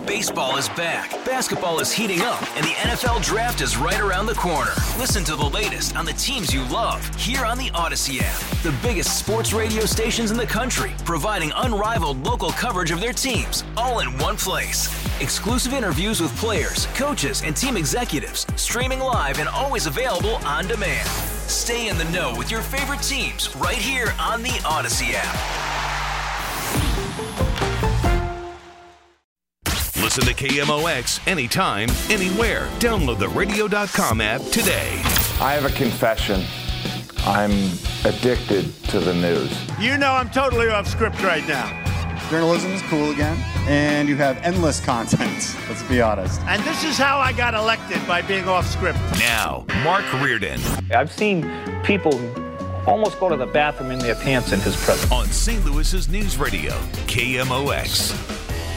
Baseball is back, basketball is heating up, and the NFL Draft is right around the corner. Listen to the latest on the teams you love here on the Odyssey app. The biggest sports radio stations in the country, providing unrivaled local coverage of their teams, all in one place. Exclusive interviews with players, coaches, and team executives, streaming live and always available on demand. Stay in the know with your favorite teams right here on the Odyssey app. Listen to KMOX anytime, anywhere. Download the radio.com app today. I have a confession. I'm addicted to the news. You know I'm totally off script right now. Journalism is cool again, and you have endless content, let's be honest. And this is how I got elected, by being off script. Now, Mark Reardon. I've seen people almost go to the bathroom in their pants in his presence. On St. Louis's News Radio, KMOX.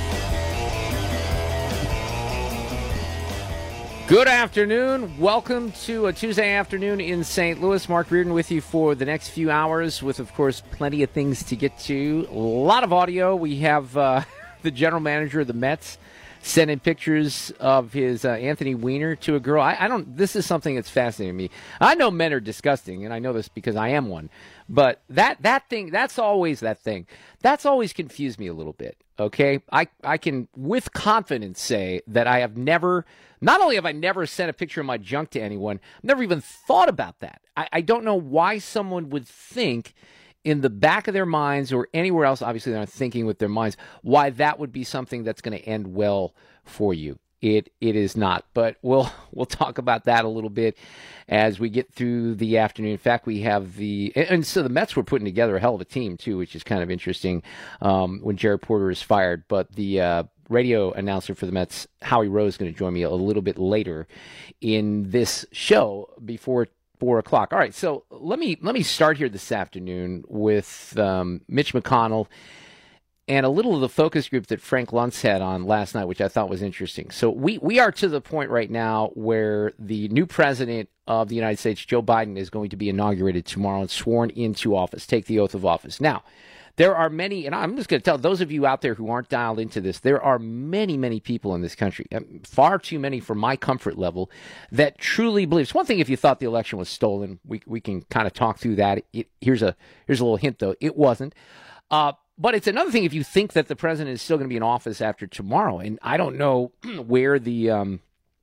Good afternoon. Welcome to a Tuesday afternoon in St. Louis. Mark Reardon with you for the next few hours with, of course, plenty of things to get to. A lot of audio. We have the general manager of the Mets sending pictures of his Anthony Weiner to a girl. I don't. This is something that's fascinating to me. I know men are disgusting, and I know this because I am one. But that thing, that's always that thing. That's always confused me a little bit. Okay, I can with confidence say that I have never. Not only have I never sent a picture of my junk to anyone, I've never even thought about that. I don't know why someone would think in the back of their minds or anywhere else, obviously they're not thinking with their minds, why that would be something that's going to end well for you. It is not. But we'll talk about that a little bit as we get through the afternoon. In fact, we have and so the Mets were putting together a hell of a team, too, which is kind of interesting when Jared Porter is fired. But the radio announcer for the Mets, Howie Rose, is going to join me a little bit later in this show before 4 o'clock. All right, so let me start here this afternoon with Mitch McConnell and a little of the focus group that Frank Luntz had on last night, which I thought was interesting. So we are to the point right now where the new president of the United States, Joe Biden, is going to be inaugurated tomorrow and sworn into office, take the oath of office. Now, there are many, and I'm just going to tell those of you out there who aren't dialed into this, there are many, many people in this country, far too many for my comfort level, that truly believe. It's one thing if you thought the election was stolen. We can kind of talk through that. Here's a little hint, though. It wasn't. But it's another thing if you think that the president is still going to be in office after tomorrow. And I don't know where the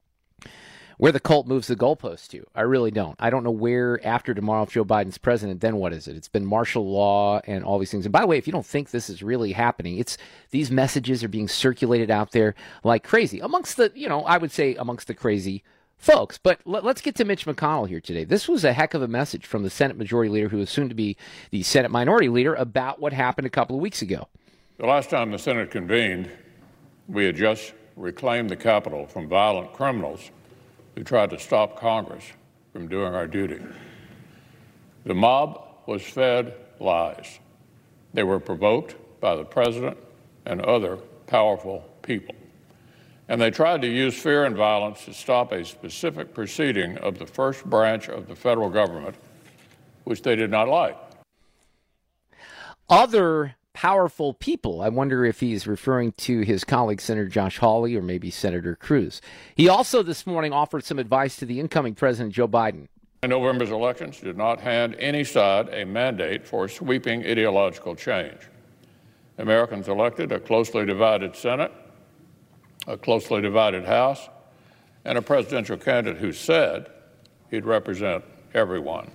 cult moves the goalpost to. I really don't. I don't know where after tomorrow, if Joe Biden's president, then what is it? It's been martial law and all these things. And by the way, if you don't think this is really happening, these messages are being circulated out there like crazy amongst the, I would say amongst the crazy folks. But let's get to Mitch McConnell here today. This was a heck of a message from the Senate Majority Leader, who is soon to be the Senate Minority Leader, about what happened a couple of weeks ago. The last time the Senate convened, we had just reclaimed the Capitol from violent criminals who tried to stop Congress from doing our duty. The mob was fed lies. They were provoked by the president and other powerful people. And they tried to use fear and violence to stop a specific proceeding of the first branch of the federal government, which they did not like. Other powerful people. I wonder if he's referring to his colleague, Senator Josh Hawley, or maybe Senator Cruz. He also this morning offered some advice to the incoming President Joe Biden. November's elections did not hand any side a mandate for sweeping ideological change. Americans elected a closely divided Senate, a closely divided House, and a presidential candidate who said he'd represent everyone.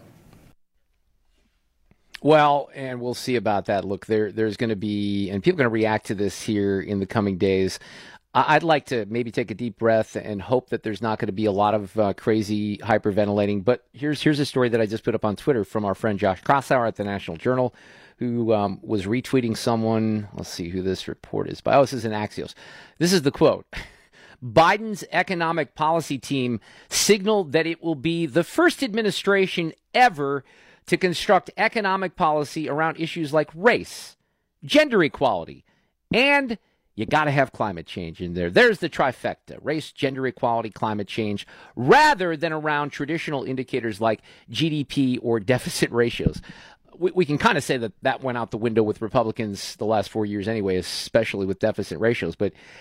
Well, and we'll see about that. Look, there's going to be, and people are going to react to this here in the coming days. I'd like to maybe take a deep breath and hope that there's not going to be a lot of crazy hyperventilating. But here's a story that I just put up on Twitter from our friend Josh Krausauer at the National Journal, who was retweeting someone. Let's see who this report is by. Oh, this is in Axios. This is the quote. Biden's economic policy team signaled that it will be the first administration ever to construct economic policy around issues like race, gender equality, and you got to have climate change in there. There's the trifecta: race, gender equality, climate change, rather than around traditional indicators like GDP or deficit ratios. We can kind of say that went out the window with Republicans the last 4 years anyway, especially with deficit ratios. But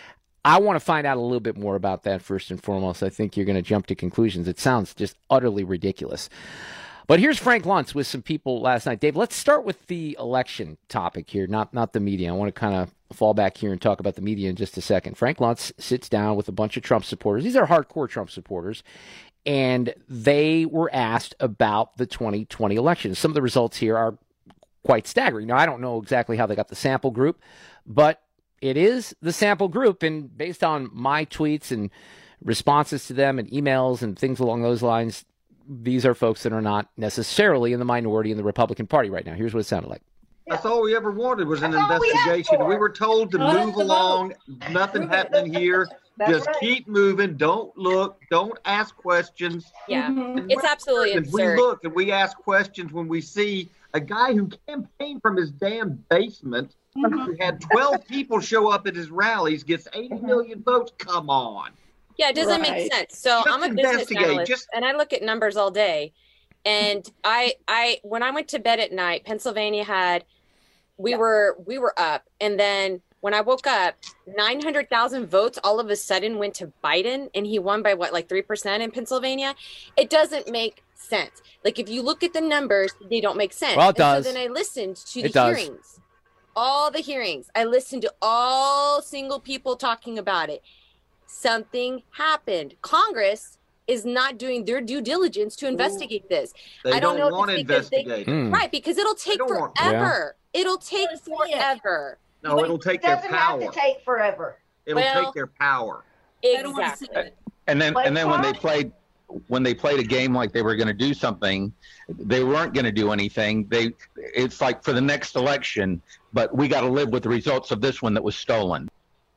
I want to find out a little bit more about that first and foremost. I think you're going to jump to conclusions. It sounds just utterly ridiculous. But here's Frank Luntz with some people last night. Dave, let's start with the election topic here, not the media. I want to kind of fall back here and talk about the media in just a second. Frank Luntz sits down with a bunch of Trump supporters. These are hardcore Trump supporters. And they were asked about the 2020 election. Some of the results here are quite staggering. Now, I don't know exactly how they got the sample group, but it is the sample group. And based on my tweets and responses to them and emails and things along those lines, these are folks that are not necessarily in the minority in the Republican Party right now. Here's what it sounded like. That's all we ever wanted was an investigation. We were told to move along. Nothing happening here. Just keep moving. Don't look. Don't ask questions. Yeah, it's absolutely absurd. We look and we ask questions when we see a guy who campaigned from his damn basement, who had 12 people show up at his rallies, gets 80 million votes. Come on. Yeah, it doesn't make sense. So I'm a business analyst, and I look at numbers all day. And I when I went to bed at night, Pennsylvania had, we were up, and then when I woke up, 900,000 votes all of a sudden went to Biden, and he won by 3% in Pennsylvania. It doesn't make sense. Like, if you look at the numbers, they don't make sense. Well, it does. So then I listened to the hearings, all the hearings. I listened to all single people talking about it. Something happened. Congress is not doing their due diligence to investigate this. I don't know want to investigate. Right, because it'll take forever. It'll take forever. No, it'll take their power. It doesn't have to take forever. It'll take their power. Exactly. And then when they played a game like they were going to do something, they weren't going to do anything. It's like for the next election, but we got to live with the results of this one that was stolen.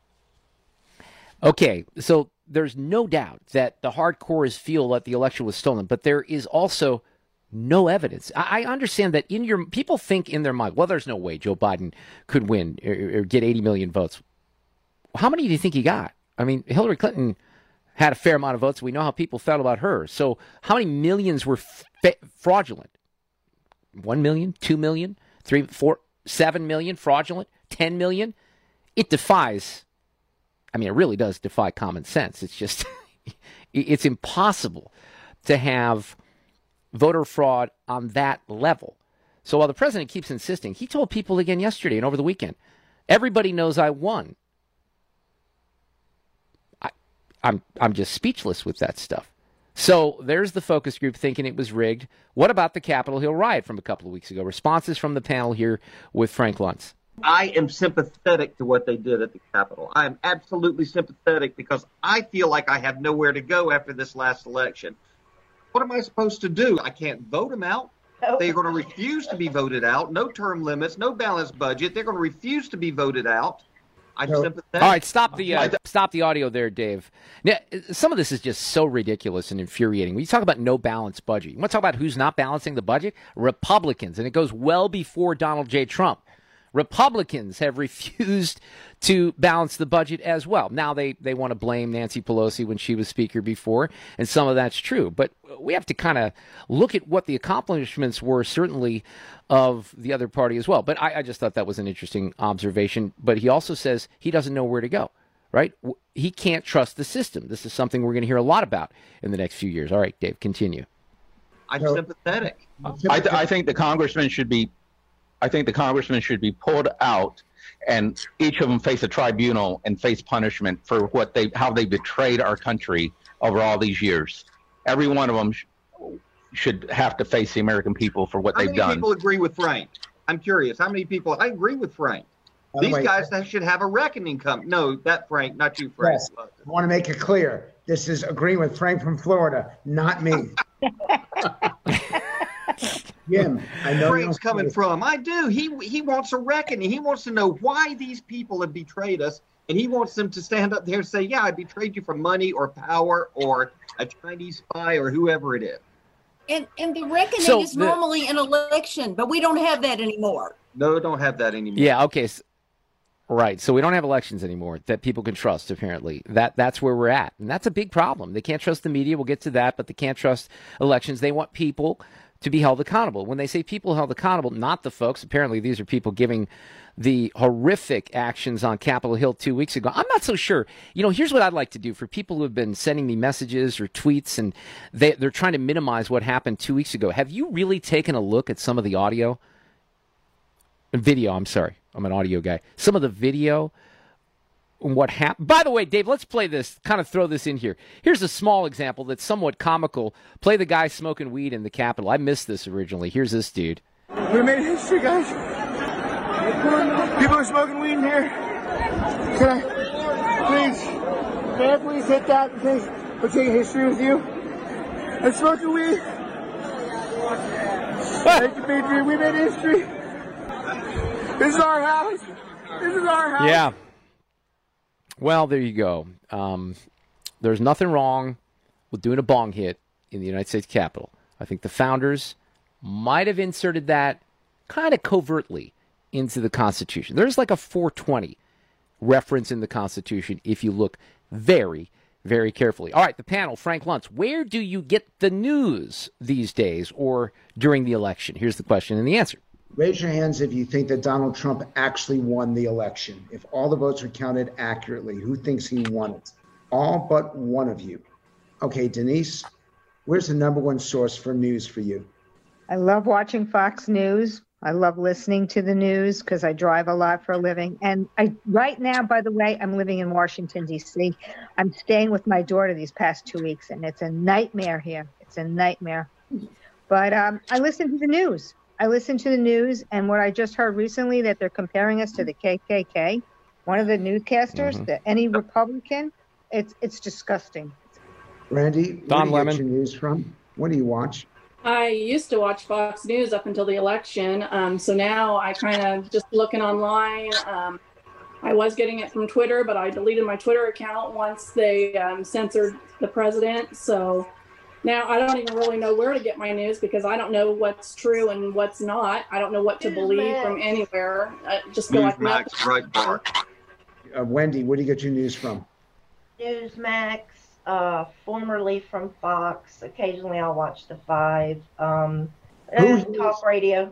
Okay, so there's no doubt that the hardcores feel that the election was stolen, but there is also no evidence. I understand that people think in their mind, well, there's no way Joe Biden could win or get 80 million votes. How many do you think he got? I mean, Hillary Clinton had a fair amount of votes. We know how people felt about her. So how many millions were fraudulent? 1 million, 2 million, 3, 4, 7 million fraudulent, 10 million? It defies, I mean, it really does defy common sense. It's just, it's impossible to have voter fraud on that level. So while the president keeps insisting, he told people again yesterday and over the weekend, everybody knows I won. I'm just speechless with that stuff. So there's the focus group thinking it was rigged. What about the Capitol Hill riot from a couple of weeks ago? Responses from the panel here with Frank Luntz. I am sympathetic to what they did at the Capitol. I am absolutely sympathetic because I feel like I have nowhere to go after this last election. What am I supposed to do? I can't vote them out. They're going to refuse to be voted out. No term limits, no balanced budget. They're going to refuse to be voted out. I'm sympathetic. All right, stop the audio there, Dave. Now, some of this is just so ridiculous and infuriating. When you talk about no balanced budget, you want to talk about who's not balancing the budget? Republicans, and it goes well before Donald J. Trump. Republicans have refused to balance the budget as well. Now they want to blame Nancy Pelosi when she was speaker before, and some of that's true. But we have to kind of look at what the accomplishments were, certainly, of the other party as well. But I just thought that was an interesting observation. But he also says he doesn't know where to go, right? He can't trust the system. This is something we're going to hear a lot about in the next few years. All right, Dave, continue. I'm sympathetic. I think the congressman should be pulled out, and each of them face a tribunal and face punishment for how they betrayed our country over all these years. Every one of them should have to face the American people for what they've done. How many people agree with Frank? I'm curious. How many people? I agree with Frank. These guys should have a reckoning come. No, that Frank, not you, Frank. Yes. I want to make it clear. This is agreeing with Frank from Florida, not me. Jim, I know Frank's coming from. I do. He wants a reckoning. He wants to know why these people have betrayed us, and he wants them to stand up there and say, yeah, I betrayed you for money or power or a Chinese spy or whoever it is. And the reckoning is normally an election, but we don't have that anymore. No, don't have that anymore. Yeah, okay. Right. So we don't have elections anymore that people can trust, apparently. That's where we're at. And that's a big problem. They can't trust the media. We'll get to that, but they can't trust elections. They want people to be held accountable. When they say people held accountable, not the folks, apparently these are people giving the horrific actions on Capitol Hill 2 weeks ago. I'm not so sure. Here's what I'd like to do for people who have been sending me messages or tweets, and they're trying to minimize what happened 2 weeks ago. Have you really taken a look at some of the video? I'm sorry. I'm an audio guy. Some of the video and what happened. By the way, Dave, let's play this, kind of throw this in here. Here's a small example that's somewhat comical. Play the guy smoking weed in the Capitol. I missed this originally. Here's this dude. We made history, guys. People are smoking weed in here. Can I please hit that in case we're taking history with you? I'm smoking weed. Thank you, Patriot. We made history. This is our house. This is our house. Yeah. Well, there you go. There's nothing wrong with doing a bong hit in the United States Capitol. I think the founders might have inserted that kind of covertly into the Constitution. There's like a 420 reference in the Constitution if you look very, very carefully. All right, the panel, Frank Luntz, where do you get the news these days or during the election? Here's the question and the answer. Raise your hands if you think that Donald Trump actually won the election. If all the votes are counted accurately, who thinks he won it? All but one of you. Okay, Denise, where's the number one source for news for you? I love watching Fox News. I love listening to the news because I drive a lot for a living. And right now, by the way, I'm living in Washington, D.C. I'm staying with my daughter these past 2 weeks, and it's a nightmare here. It's a nightmare. But I listen to the news. And what I just heard recently, that they're comparing us to the KKK. One of the newscasters, any Republican, it's disgusting. Randy, where do you get your news from? What do you watch? I used to watch Fox News up until the election. So now I kind of just looking online. I was getting it from Twitter, but I deleted my Twitter account once they censored the president. So now I don't even really know where to get my news because I don't know what's true and what's not. I don't know what to believe from anywhere. I just feel like Newsmax, Breitbart. Wendy, where do you get your news from? Newsmax, formerly from Fox. Occasionally I'll watch the 5. Talk radio.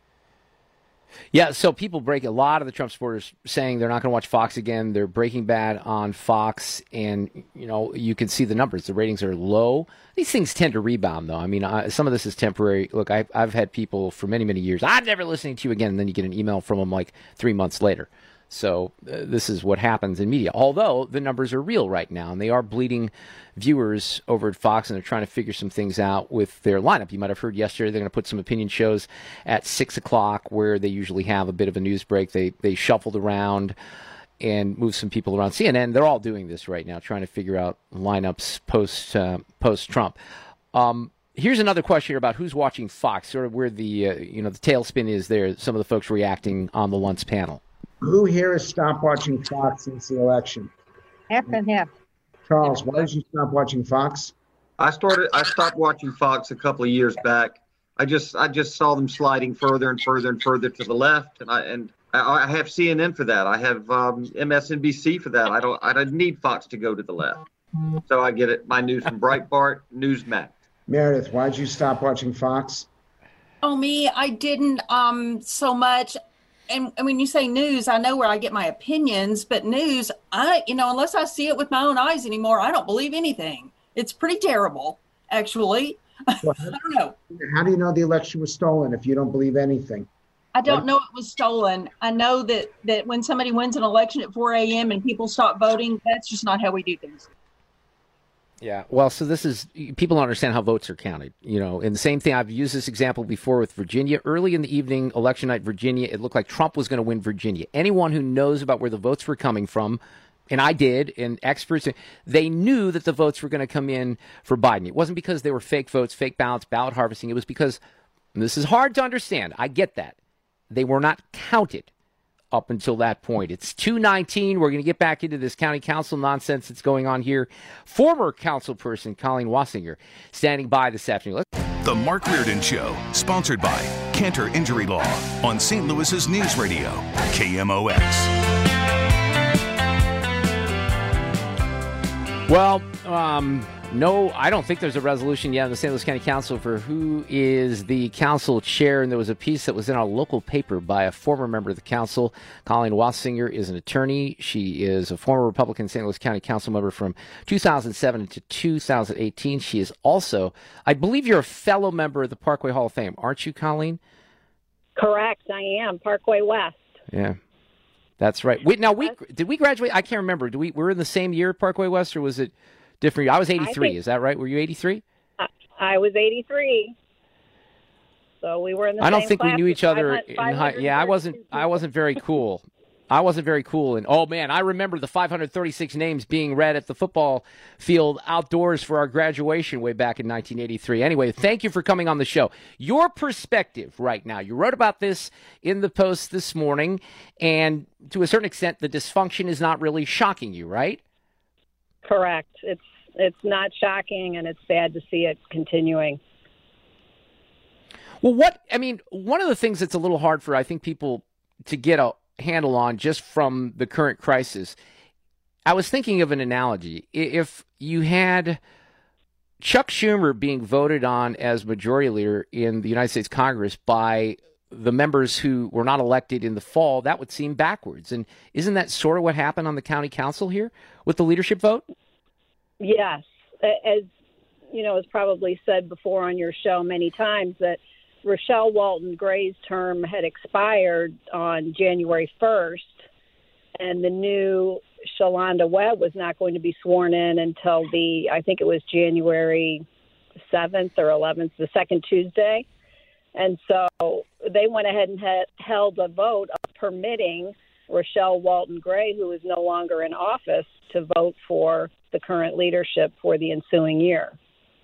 Yeah, so people break, a lot of the Trump supporters saying they're not going to watch Fox again. They're Breaking Bad on Fox, and, you can see the numbers. The ratings are low. These things tend to rebound, though. I mean, some of this is temporary. Look, I've had people for many, many years, I'm never listening to you again, and then you get an email from them like 3 months later. So this is what happens in media, although the numbers are real right now, and they are bleeding viewers over at Fox, and they're trying to figure some things out with their lineup. You might have heard yesterday they're going to put some opinion shows at 6 o'clock where they usually have a bit of a news break. They shuffled around and moved some people around. CNN, they're all doing this right now, trying to figure out lineups post-Trump. Here's another question here about who's watching Fox, sort of where the the tailspin is there, some of the folks reacting on the Luntz panel. Who here has stopped watching Fox since the election? Half and half. Charles, why did you stop watching Fox? I stopped watching Fox a couple of years back. I just saw them sliding further and further and further to the left, and I have CNN for that. I have MSNBC for that. I don't need Fox to go to the left. So I get my news from Breitbart, Newsmax. Meredith, why did you stop watching Fox? Oh, me, I didn't so much. And when you say news, I know where I get my opinions, but news, unless I see it with my own eyes anymore, I don't believe anything. It's pretty terrible, actually. Well, I don't know. How do you know the election was stolen if you don't believe anything? I don't know it was stolen. I know that when somebody wins an election at 4 a.m. and people stop voting, that's just not how we do things. Yeah, well, so this is, people don't understand how votes are counted, and the same thing, I've used this example before with Virginia. Early in the evening, election night, Virginia, it looked like Trump was going to win Virginia. Anyone who knows about where the votes were coming from, and I did, and experts, they knew that the votes were going to come in for Biden. It wasn't because they were fake votes, fake ballots, ballot harvesting. It was because, and this is hard to understand, I get that, they were not counted up until that point. It's 2:19. We're going to get back into this county council nonsense that's going on here. Former council person Colleen Wassinger standing by this afternoon. The Mark Reardon Show, sponsored by Cantor Injury Law on St. Louis's News Radio, KMOX. Well, No, I don't think there's a resolution yet in the St. Louis County Council for who is the council chair. And there was a piece that was in our local paper by a former member of the council. Colleen Wassinger is an attorney. She is a former Republican St. Louis County Council member from 2007 to 2018. She is also, I believe you're a fellow member of the Parkway Hall of Fame, aren't you, Colleen? Correct, I am. Parkway West. Yeah, that's right. Did we graduate? I can't remember. We're in the same year at Parkway West, or was it different? I was 83. Is that right? Were you 83? I was 83. So we were in the same I don't think we knew each other in high. Yeah, I wasn't very cool. I wasn't very cool. And, oh, man, I remember the 536 names being read at the football field outdoors for our graduation way back in 1983. Anyway, thank you for coming on the show. Your perspective right now, you wrote about this in the Post this morning, and to a certain extent, the dysfunction is not really shocking you, right? Correct. It's not shocking, and it's sad to see it continuing. Well, one of the things that's a little hard for, I think, people to get a handle on just from the current crisis, I was thinking of an analogy. If you had Chuck Schumer being voted on as majority leader in the United States Congress by the members who were not elected in the fall, that would seem backwards. And isn't that sort of what happened on the county council here with the leadership vote? Yes. As you know, as probably said before on your show many times, that Rochelle Walton Gray's term had expired on January 1st, and the new Shalonda Webb was not going to be sworn in until I think it was January 7th or 11th, the second Tuesday. And so they went ahead and held a vote of permitting Rochelle Walton Gray, who is no longer in office, to vote for the current leadership for the ensuing year.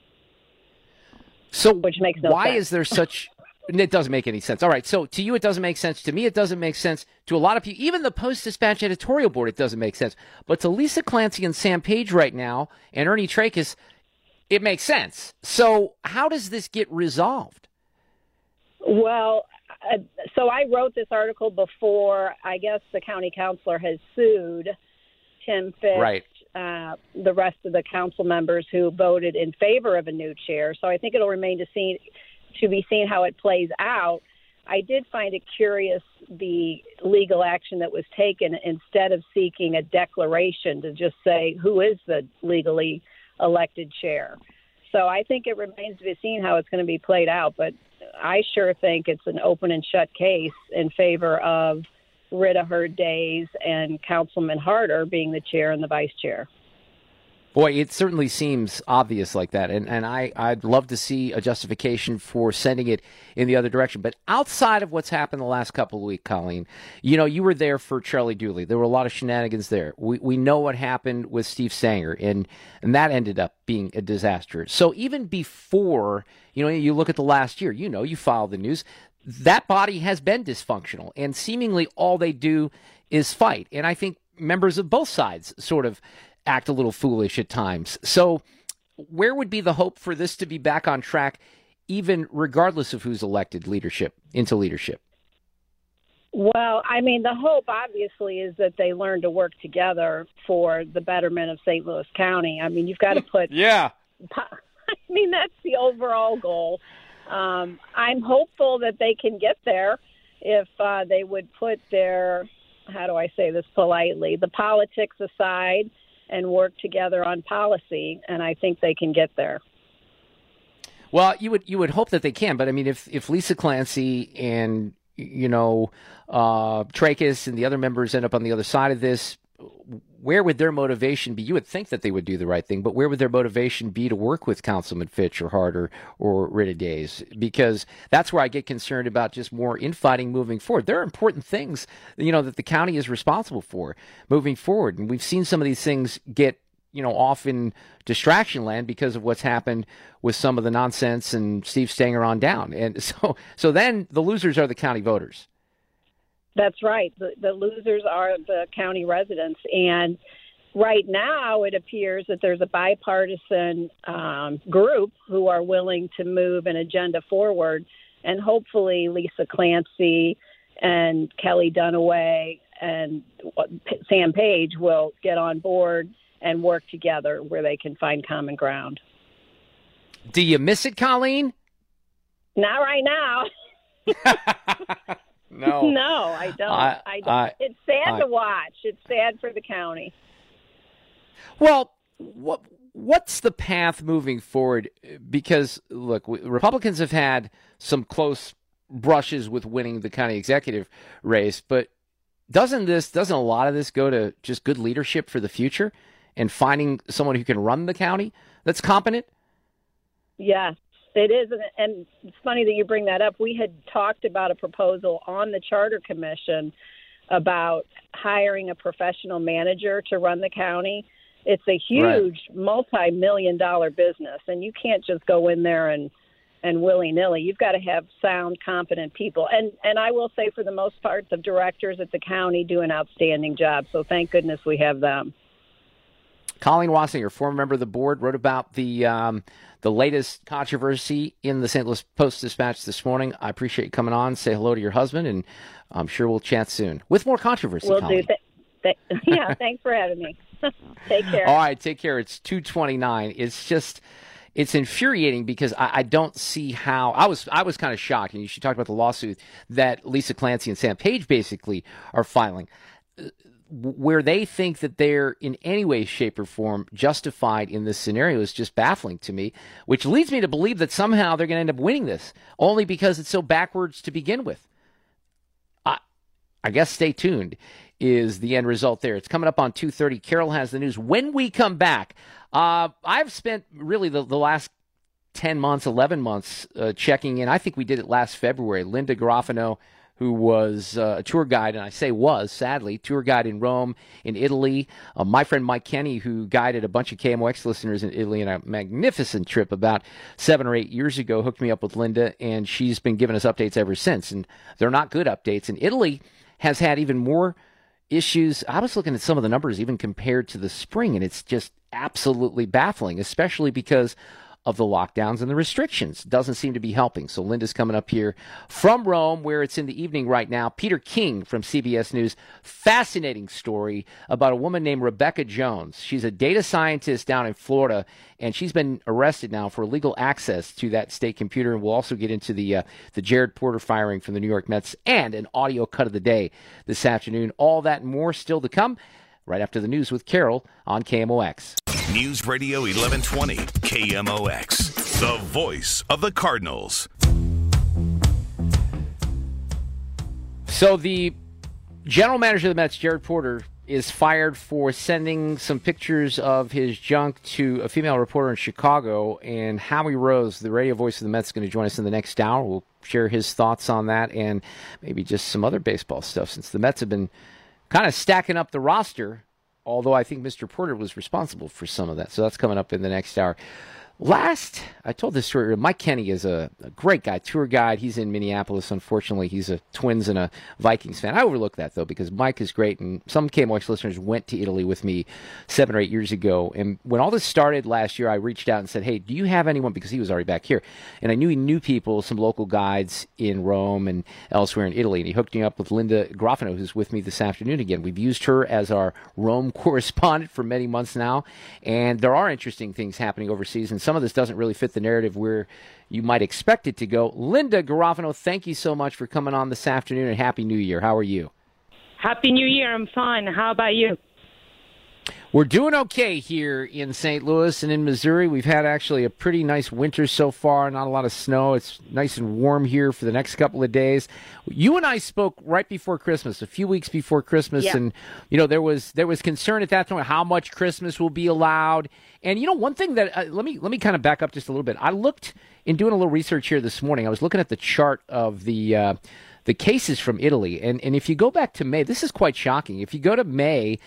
So which makes no why sense. Is there such – it doesn't make any sense. All right, so to you it doesn't make sense. To me it doesn't make sense. To a lot of people, even the Post-Dispatch editorial board, it doesn't make sense. But to Lisa Clancy and Sam Page right now and Ernie Trachis, it makes sense. So how does this get resolved? Well, so I wrote this article before, I guess, the county councilor has sued Tim Fitch, right. The rest of the council members who voted in favor of a new chair. So I think it'll remain to be seen how it plays out. I did find it curious, the legal action that was taken, instead of seeking a declaration to just say who is the legally elected chair. So I think it remains to be seen how it's going to be played out. But I sure think it's an open and shut case in favor of Rita Hurd Days and Councilman Harder being the chair and the vice chair. Boy, it certainly seems obvious like that, and I'd love to see a justification for sending it in the other direction. But outside of what's happened the last couple of weeks, Colleen, you were there for Charlie Dooley. There were a lot of shenanigans there. We know what happened with Steve Sanger, and that ended up being a disaster. So even before, you look at the last year, you follow the news, that body has been dysfunctional, and seemingly all they do is fight. And I think members of both sides sort of act a little foolish at times. So where would be the hope for this to be back on track, even regardless of who's elected into leadership? Well, I mean, the hope obviously is that they learn to work together for the betterment of St. Louis County. I mean, you've got to put... Yeah. I mean, that's the overall goal. I'm hopeful that they can get there if they would put their, how do I say this politely, the politics aside and work together on policy, and I think they can get there. Well, you would hope that they can, but I mean, if Lisa Clancy and Trachis and the other members end up on the other side of this, where would their motivation be? You would think that they would do the right thing, but where would their motivation be to work with Councilman Fitch or Harder or Rita Days? Because that's where I get concerned about just more infighting moving forward. There are important things, that the county is responsible for moving forward. And we've seen some of these things get, off in distraction land because of what's happened with some of the nonsense and Steve Stanger on down. And so then the losers are the county voters. That's right. The losers are the county residents. And right now it appears that there's a bipartisan group who are willing to move an agenda forward. And hopefully Lisa Clancy and Kelly Dunaway and Sam Page will get on board and work together where they can find common ground. Do you miss it, Colleen? Not right now. No. No, I don't. I don't. It's sad to watch. It's sad for the county. Well, what's the path moving forward? Because, look, Republicans have had some close brushes with winning the county executive race, but doesn't a lot of this go to just good leadership for the future and finding someone who can run the county that's competent? Yes, it is. And it's funny that you bring that up. We had talked about a proposal on the Charter Commission about hiring a professional manager to run the county. It's a huge multi-million-dollar business, and you can't just go in there and willy-nilly. You've got to have sound, competent people. And I will say, for the most part, the directors at the county do an outstanding job, so thank goodness we have them. Colleen Wassinger, former member of the board, wrote about the latest controversy in the St. Louis Post-Dispatch this morning. I appreciate you coming on. Say hello to your husband, and I'm sure we'll chat soon with more controversy. We'll Colleen. do. Yeah, thanks for having me. Take care. All right, take care. It's 2:29. It's infuriating because I don't see how. I was kind of shocked, and you should talk about the lawsuit that Lisa Clancy and Sam Page basically are filing, where they think that they're in any way, shape, or form justified in this scenario is just baffling to me, which leads me to believe that somehow they're going to end up winning this, only because it's so backwards to begin with. I guess stay tuned is the end result there. It's coming up on 2:30. Carol has the news. When we come back, I've spent really the last 10 months, 11 months checking in. I think we did it last February. Linda Garofano, who was a tour guide, and I say was, sadly, tour guide in Rome, in Italy. My friend Mike Kenny, who guided a bunch of KMOX listeners in Italy on a magnificent trip about 7 or 8 years ago, hooked me up with Linda, and she's been giving us updates ever since. And they're not good updates. And Italy has had even more issues. I was looking at some of the numbers even compared to the spring, and it's just absolutely baffling, especially because of the lockdowns and the restrictions. Doesn't seem to be helping. So Linda's coming up here from Rome, where it's in the evening right now. Peter King from CBS News. Fascinating story about a woman named Rebecca Jones. She's a data scientist down in Florida, and she's been arrested now for illegal access to that state computer. And we'll also get into the Jared Porter firing from the New York Mets and an audio cut of the day this afternoon. All that and more still to come right after the news with Carol on KMOX. News Radio 1120, KMOX, the voice of the Cardinals. So the general manager of the Mets, Jared Porter, is fired for sending some pictures of his junk to a female reporter in Chicago. And Howie Rose, the radio voice of the Mets, is going to join us in the next hour. We'll share his thoughts on that and maybe just some other baseball stuff, since the Mets have been kind of stacking up the roster, although I think Mr. Porter was responsible for some of that. So that's coming up in the next hour. I told this story. Mike Kenny is a great guy, tour guide. He's in Minneapolis. Unfortunately, he's a Twins and a Vikings fan. I overlook that, though, because Mike is great. And some KMOX listeners went to Italy with me 7 or 8 years ago. And when all this started last year, I reached out and said, hey, do you have anyone? Because he was already back here. And I knew he knew people, some local guides in Rome and elsewhere in Italy. And he hooked me up with Linda Garofano, who's with me this afternoon again. We've used her as our Rome correspondent for many months now. And there are interesting things happening overseas. And some of this doesn't really fit the narrative where you might expect it to go. Linda Garofano, thank you so much for coming on this afternoon, and Happy New Year. How are you? Happy New Year. I'm fine. How about you? We're doing okay here in St. Louis and in Missouri. We've had actually a pretty nice winter so far, not a lot of snow. It's nice and warm here for the next couple of days. You and I spoke right before Christmas, a few weeks before Christmas, and there was concern at that time how much Christmas will be allowed. And one thing that let me kind of back up just a little bit. I looked in doing a little research here this morning. I was looking at the chart of the cases from Italy. And if you go back to May, this is quite shocking. If you go to March,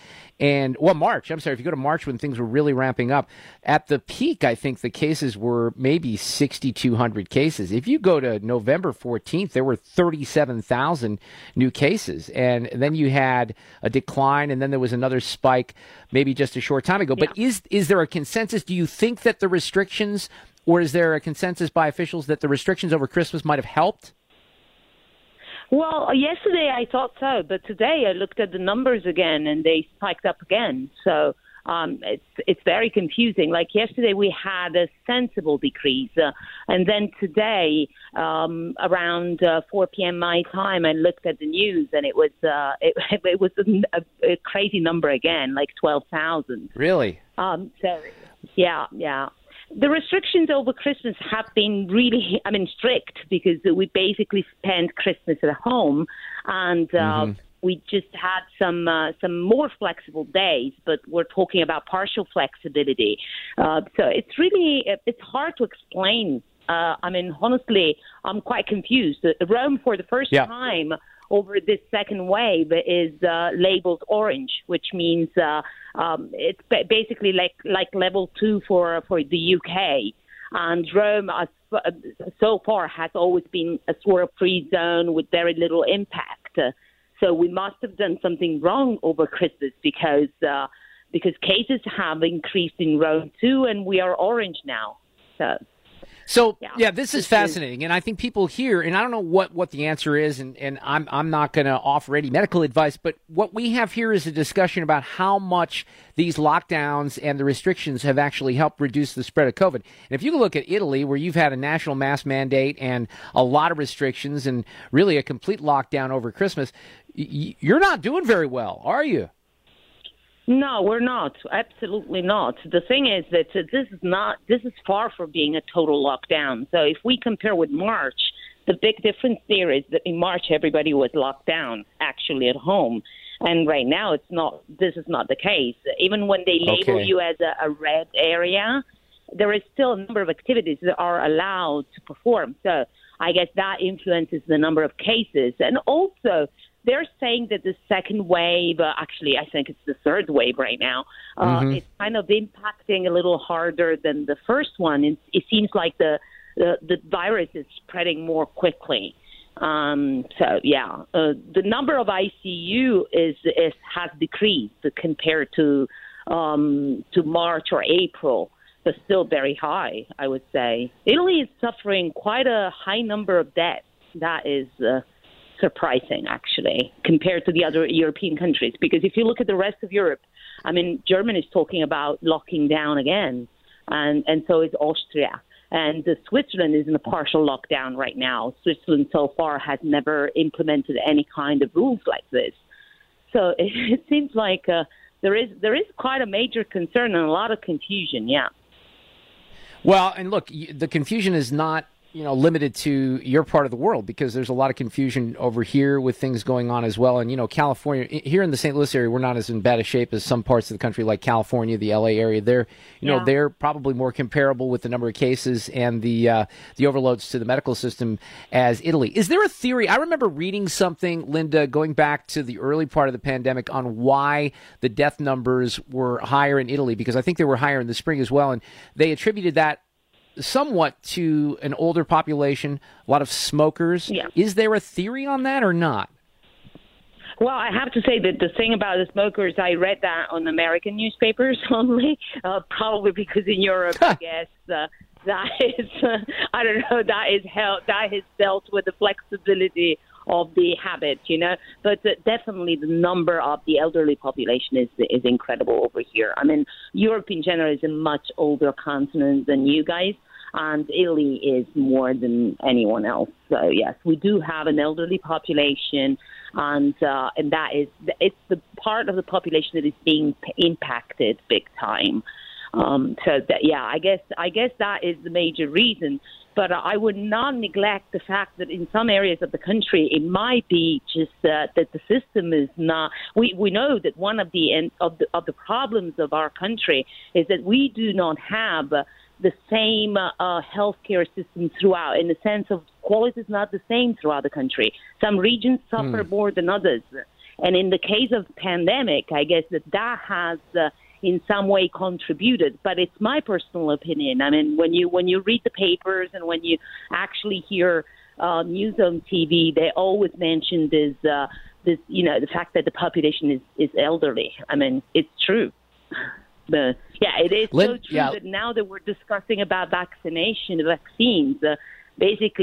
if you go to March when things were really ramping up, at the peak, I think the cases were maybe 6,200 cases. If you go to November 14th, there were 37,000 new cases. And then you had a decline, and then there was another spike maybe just a short time ago. Yeah. But is there a consensus? Do you think that the restrictions, or is there a consensus by officials that the restrictions over Christmas might have helped? Well, yesterday I thought so, but today I looked at the numbers again and they spiked up again. So It's very confusing. Like yesterday, we had a sensible decrease, and then today, around 4 p.m. my time, I looked at the news, and it was it was a crazy number again, like 12,000. Really? So, yeah. The restrictions over Christmas have been really, strict, because we basically spent Christmas at home, and we just had some more flexible days, but we're talking about partial flexibility. So it's hard to explain. Honestly, I'm quite confused. Rome, for the first time over this second wave, is labeled orange, which means it's basically like level 2 for the UK. And Rome, so far, has always been a sort of free zone with very little impact. So we must have done something wrong over Christmas, because cases have increased in Rome too, and we are orange now. So this is fascinating, and I think people here, and I don't know what the answer is, and I'm not going to offer any medical advice, but what we have here is a discussion about how much these lockdowns and the restrictions have actually helped reduce the spread of COVID. And if you look at Italy, where you've had a national mask mandate and a lot of restrictions and really a complete lockdown over Christmas, you're not doing very well, are you? No, we're not. Absolutely not. The thing is that this is far from being a total lockdown. So if we compare with March, the big difference there is that in March, everybody was locked down, actually at home. And right now, this is not the case. Even when they label you as a red area, there is still a number of activities that are allowed to perform. So I guess that influences the number of cases. And also, they're saying that the second wave, actually, I think it's the third wave right now, it's kind of impacting a little harder than the first one. It seems like the virus is spreading more quickly. The number of ICU has decreased compared to March or April, but still very high, I would say. Italy is suffering quite a high number of deaths. That is surprising, actually, compared to the other European countries. Because if you look at the rest of Europe, Germany is talking about locking down again, and so is Austria. And Switzerland is in a partial lockdown right now. Switzerland so far has never implemented any kind of rules like this. So it seems like there is quite a major concern and a lot of confusion, Well, and look, the confusion is not limited to your part of the world, because there's a lot of confusion over here with things going on as well. And, California, here in the St. Louis area, we're not as in bad a shape as some parts of the country, like California, the LA area. They're probably more comparable with the number of cases and the overloads to the medical system as Italy. Is there a theory? I remember reading something, Linda, going back to the early part of the pandemic, on why the death numbers were higher in Italy, because I think they were higher in the spring as well. And they attributed that somewhat to an older population, a lot of smokers. Is there a theory on that or not? Well, I have to say that the thing about the smokers, I read that on American newspapers only, probably because in Europe, I guess, that is, I don't know, that is dealt with the flexibility of the habit, but definitely the number of the elderly population is incredible over here. Europe in general is a much older continent than you guys, and Italy is more than anyone else. So yes, we do have an elderly population, and it's the part of the population that is being impacted big time. I guess that is the major reason. But I would not neglect the fact that in some areas of the country, it might be just that the system is not. We know that one of the problems of our country is that we do not have the same healthcare system throughout. In the sense of quality is not the same throughout the country. Some regions suffer more than others, and in the case of pandemic, I guess that has. In some way contributed, but it's my personal opinion. When you read the papers and when you actually hear news on TV, they always mention the fact that the population is elderly. It's true. It is so true that now that we're discussing about vaccines, basically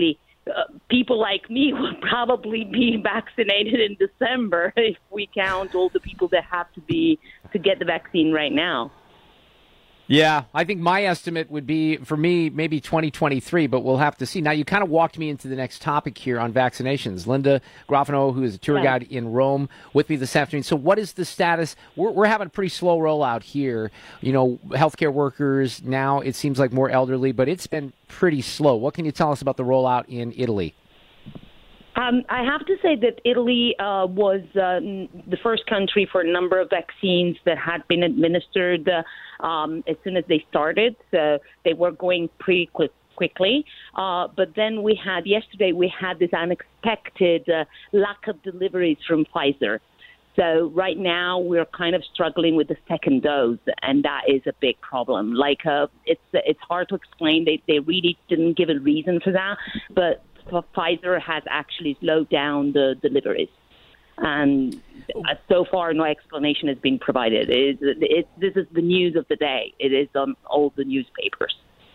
people like me will probably be vaccinated in December if we count all the people that have to get the vaccine right now. Yeah, I think my estimate would be, for me, maybe 2023, but we'll have to see. Now, you kind of walked me into the next topic here on vaccinations. Linda Garofano, who is a tour guide in Rome, with me this afternoon. So what is the status? We're having a pretty slow rollout here. You know, healthcare workers, now it seems like more elderly, but it's been pretty slow. What can you tell us about the rollout in Italy? I have to say that Italy was the first country for a number of vaccines that had been administered as soon as they started. So they were going pretty quickly. But then yesterday we had this unexpected lack of deliveries from Pfizer. So right now we're kind of struggling with the second dose, and that is a big problem. Like it's hard to explain. They really didn't give a reason for that, but Pfizer has actually slowed down the deliveries. And so far, no explanation has been provided. This is the news of the day. It is on all the newspapers.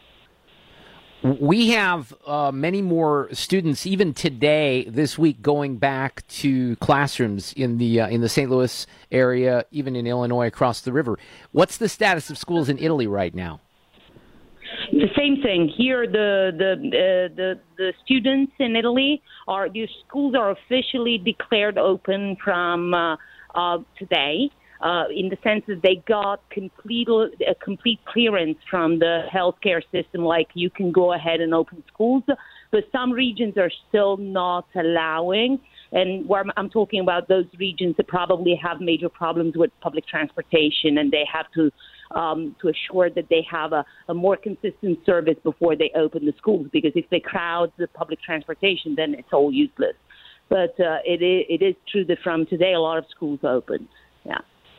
We have many more students, even today, this week, going back to classrooms in the St. Louis area, even in Illinois, across the river. What's the status of schools in Italy right now? The same thing here. The students in Italy the schools are officially declared open from today, in the sense that they got a complete clearance from the healthcare system. Like, you can go ahead and open schools, but some regions are still not allowing. And where I'm talking about those regions that probably have major problems with public transportation, and they have to assure that they have a more consistent service before they open the schools, because if they crowd the public transportation, then it's all useless. But it is true that from today, a lot of schools open. Yeah.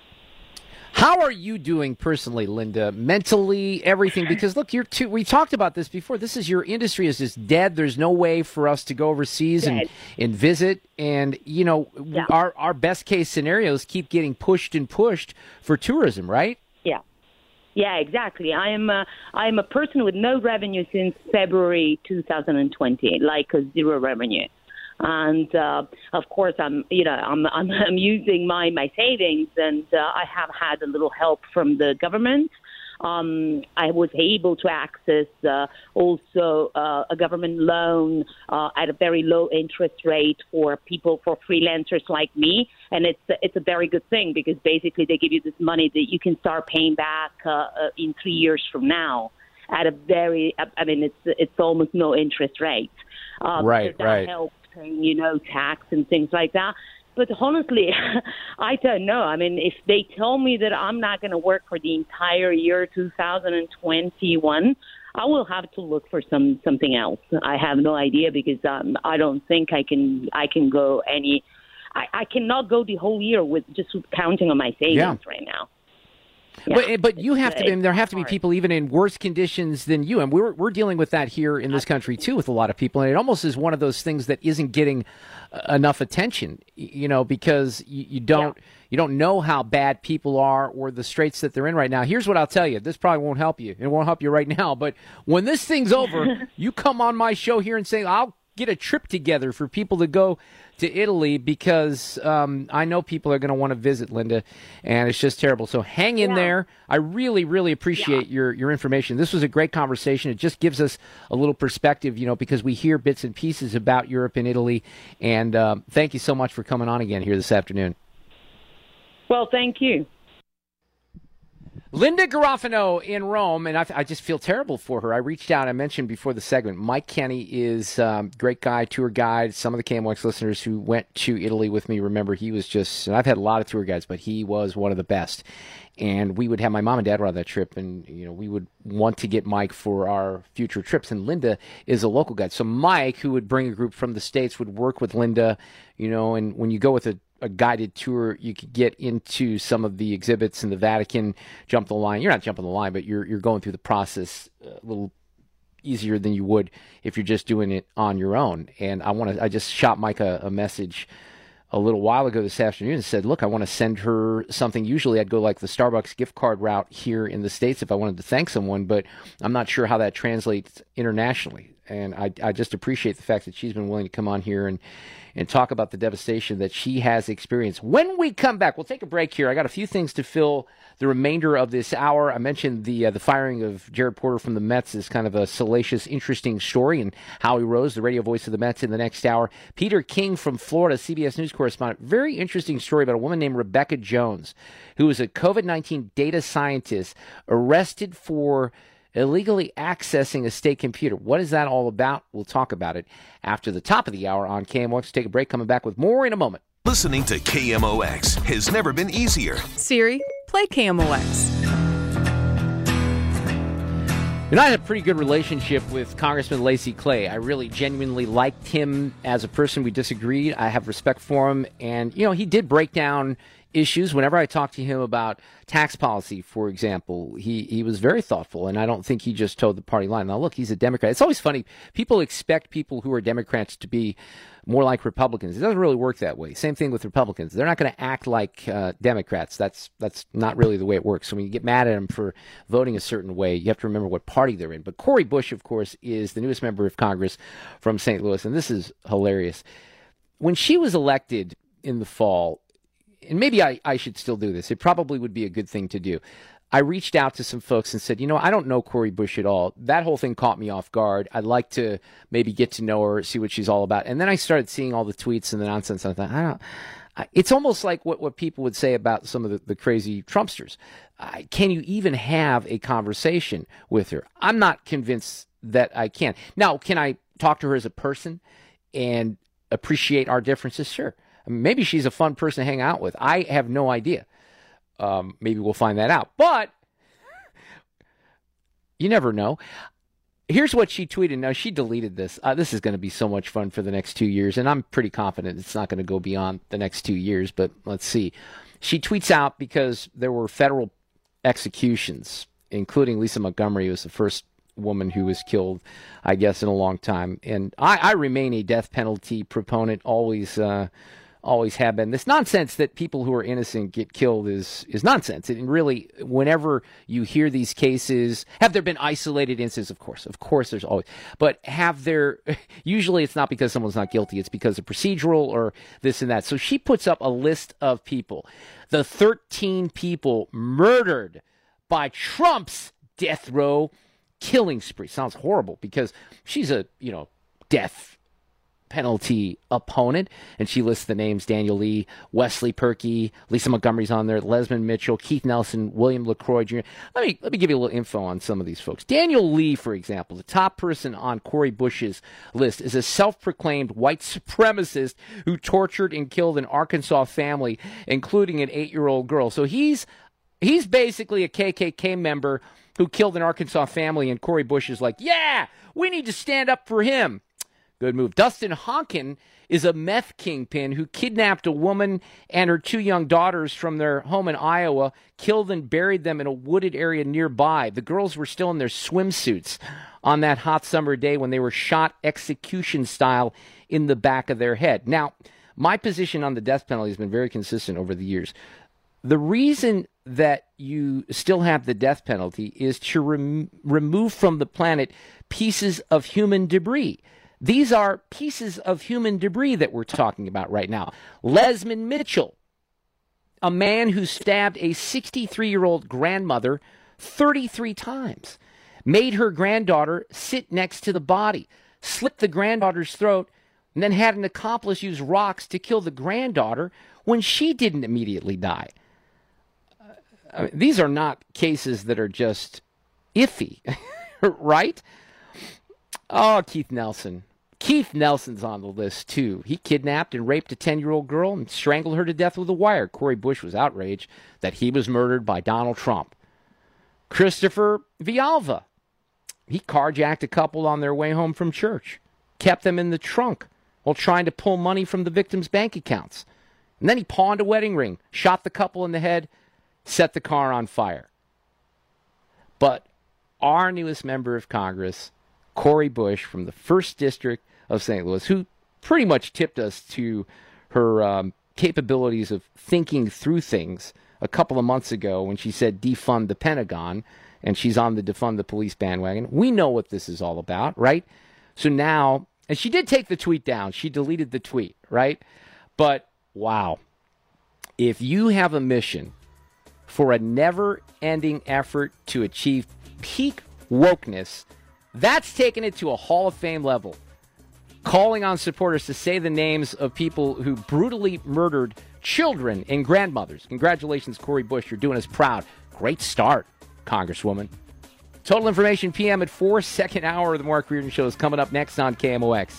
How are you doing personally, Linda? Mentally, everything? Because look, we talked about this before. Your industry is just dead. There's no way for us to go overseas and visit. And, you know, our best case scenarios keep getting pushed and pushed for tourism, right? Yeah. Yeah, exactly. I am a person with no revenue since February 2020, like zero revenue. And of course, I'm using my savings, and I have had a little help from the government. I was able to access also a government loan at a very low interest rate for freelancers like me, and it's a very good thing, because basically they give you this money that you can start paying back in 3 years from now at a very, it's almost no interest rate. Right. Helps paying, tax and things like that. But honestly, I don't know. I mean, if they tell me that I'm not going to work for the entire year 2021, I will have to look for something else. I have no idea, because I don't think I can go I cannot go the whole year with just counting on my savings right now. Yeah, but you have to. There have to be people even in worse conditions than you, and we're dealing with that here in this country too, with a lot of people. And it almost is one of those things that isn't getting enough attention, because you don't know how bad people are or the straits that they're in right now. Here's what I'll tell you: this probably won't help you. It won't help you right now. But when this thing's over, you come on my show here and say, I'll get a trip together for people to go to Italy, because I know people are going to want to visit, Linda, and it's just terrible. So hang in there. I really, really appreciate your information. This was a great conversation. It just gives us a little perspective, because we hear bits and pieces about Europe and Italy. And thank you so much for coming on again here this afternoon. Well, thank you. Linda Garofano in Rome, and I just feel terrible for her. I reached out. I mentioned before the segment, Mike Kenny is a great guy, tour guide. Some of the KMOX listeners who went to Italy with me remember he was just, and I've had a lot of tour guides, but he was one of the best. And we would have my mom and dad were on that trip, and we would want to get Mike for our future trips. And Linda is a local guide. So Mike, who would bring a group from the States, would work with Linda, and when you go with a guided tour, you could get into some of the exhibits in the Vatican, jump the line. You're not jumping the line, but you're going through the process a little easier than you would if you're just doing it on your own. And I just shot Mike a message a little while ago this afternoon and said, look, I want to send her something. Usually I'd go like the Starbucks gift card route here in the States if I wanted to thank someone, but I'm not sure how that translates internationally. And I just appreciate the fact that she's been willing to come on here and talk about the devastation that she has experienced. When we come back, we'll take a break here. I got a few things to fill the remainder of this hour. I mentioned the firing of Jared Porter from the Mets is kind of a salacious, interesting story, and Howie Rose, the radio voice of the Mets, in the next hour. Peter King from Florida, CBS News correspondent. Very interesting story about a woman named Rebecca Jones, who is a COVID-19 data scientist arrested for illegally accessing a state computer. What is that all about? We'll talk about it after the top of the hour on KMOX. Take a break, coming back with more in a moment. Listening to KMOX has never been easier. Siri, play KMOX. And I had a pretty good relationship with Congressman Lacy Clay. I really genuinely liked him as a person. We disagreed. I have respect for him. And, he did break down issues. Whenever I talked to him about tax policy, for example, he was very thoughtful, and I don't think he just towed the party line. Now, look, he's a Democrat. It's always funny. People expect people who are Democrats to be more like Republicans. It doesn't really work that way. Same thing with Republicans. They're not going to act like Democrats. That's not really the way it works. So when you get mad at them for voting a certain way, you have to remember what party they're in. But Cori Bush, of course, is the newest member of Congress from St. Louis, and this is hilarious. When she was elected in the fall, and maybe I should still do this. It probably would be a good thing to do. I reached out to some folks and said, I don't know Cori Bush at all. That whole thing caught me off guard. I'd like to maybe get to know her, see what she's all about. And then I started seeing all the tweets and the nonsense. And I thought, it's almost like what people would say about some of the crazy Trumpsters. Can you even have a conversation with her? I'm not convinced that I can. Now, can I talk to her as a person and appreciate our differences? Sure. Maybe she's a fun person to hang out with. I have no idea. Maybe we'll find that out. But you never know. Here's what she tweeted. Now, she deleted this. This is going to be so much fun for the next 2 years, and I'm pretty confident it's not going to go beyond the next 2 years, but let's see. She tweets out because there were federal executions, including Lisa Montgomery, who was the first woman who was killed, I guess, in a long time. And I remain a death penalty proponent, always have been. This nonsense that people who are innocent get killed is nonsense. And really, whenever you hear these cases, have there been isolated instances? Of course there's always. But usually it's not because someone's not guilty. It's because of procedural or this and that. So she puts up a list of people. The 13 people murdered by Trump's death row killing spree. Sounds horrible because she's a, death penalty opponent, and she lists the names: Daniel Lee, Wesley Perkey, Lisa Montgomery's on there, Lesmond Mitchell, Keith Nelson, William LaCroix Jr. Let me give you a little info on some of these folks. Daniel Lee, for example, the top person on Cori Bush's list, is a self-proclaimed white supremacist who tortured and killed an Arkansas family, including an 8-year-old girl. So he's basically a KKK member who killed an Arkansas family, and Cori Bush is like, yeah, we need to stand up for him. Good move. Dustin Honkin is a meth kingpin who kidnapped a woman and her 2 young daughters from their home in Iowa, killed and buried them in a wooded area nearby. The girls were still in their swimsuits on that hot summer day when they were shot execution style in the back of their head. Now, my position on the death penalty has been very consistent over the years. The reason that you still have the death penalty is to remove from the planet pieces of human debris. These are pieces of human debris that we're talking about right now. Lesmond Mitchell, a man who stabbed a 63-year-old grandmother 33 times, made her granddaughter sit next to the body, slit the granddaughter's throat, and then had an accomplice use rocks to kill the granddaughter when she didn't immediately die. These are not cases that are just iffy, right? Oh, Keith Nelson. Keith Nelson's on the list, too. He kidnapped and raped a 10-year-old girl and strangled her to death with a wire. Cori Bush was outraged that he was murdered by Donald Trump. Christopher Villalba. He carjacked a couple on their way home from church, kept them in the trunk while trying to pull money from the victims' bank accounts. And then he pawned a wedding ring, shot the couple in the head, set the car on fire. But our newest member of Congress, Cori Bush from the 1st District of St. Louis, who pretty much tipped us to her capabilities of thinking through things a couple of months ago when she said defund the Pentagon, and she's on the defund the police bandwagon. We know what this is all about, right? So now, and she did take the tweet down. She deleted the tweet, right? But, wow. If you have a mission for a never-ending effort to achieve peak wokeness, that's taking it to a Hall of Fame level. Calling on supporters to say the names of people who brutally murdered children and grandmothers. Congratulations, Cori Bush. You're doing us proud. Great start, Congresswoman. Total Information PM at 4. Second hour of the Mark Reardon Show is coming up next on KMOX.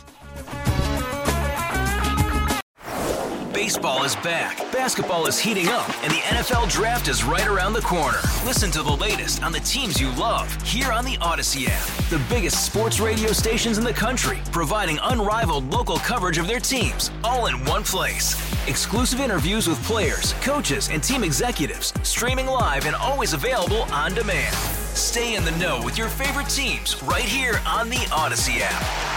Baseball is back, basketball is heating up, and the NFL Draft is right around the corner. Listen to the latest on the teams you love here on the Odyssey app. The biggest sports radio stations in the country, providing unrivaled local coverage of their teams, all in one place. Exclusive interviews with players, coaches, and team executives, streaming live and always available on demand. Stay in the know with your favorite teams right here on the Odyssey app.